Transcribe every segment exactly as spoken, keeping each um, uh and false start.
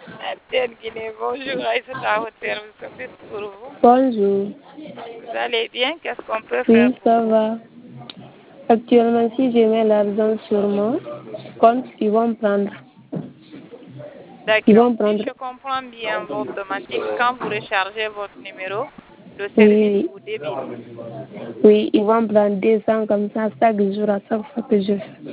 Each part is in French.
Antenne Guinée, bonjour Aïssata au service office pour vous. Bonjour. Vous allez bien? Qu'est-ce qu'on peut Oui, faire pour ça vous? va. Actuellement, si je mets l'argent sur mon compte, ils vont me prendre. Ils D'accord. vont Si prendre. je comprends bien votre thématique, quand vous rechargez votre numéro, le service Oui, vous débite. oui, ils vont prendre deux cents comme ça chaque jour, à chaque fois que je fais.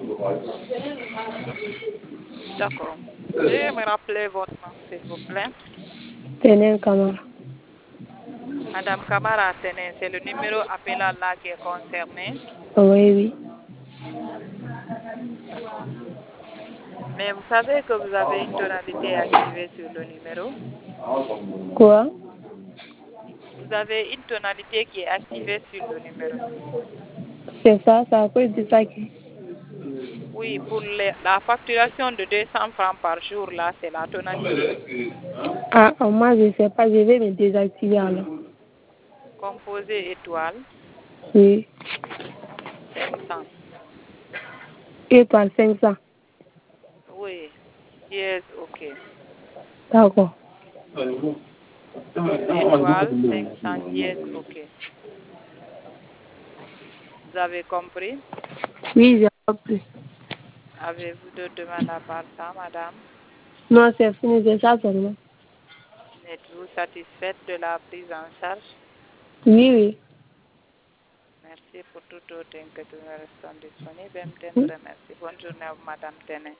D'accord. Veuillez me rappeler votre nom, s'il vous plaît. Tenez comment? Madame Kamara Tene, c'est le numéro appelant là qui est concerné. Oui, oui. D'accord. Mais vous savez que vous avez une tonalité activée sur le numéro. Quoi? Vous avez une tonalité qui est activée sur le numéro. C'est ça, ça peut dire ça qui. Oui, pour les, la facturation de deux cents francs par jour, là, c'est la tonalité. Ah, moi, je ne sais pas, je vais me désactiver alors. Composé étoile Oui. cinq cents. Étoile cinq cents. Oui, yes, ok. D'accord. Étoile cinq cents dièse, ok. Vous avez compris? Oui, j'ai compris. Avez-vous d'autres demandes à part ça, madame? Non, c'est fini, c'est ça seulement. Êtes-vous satisfaite de la prise en charge? Oui, oui. Merci pour toute autre inquiétude. Nous restons disponibles. M T N vous remercie. Bonne journée à vous, madame Tene.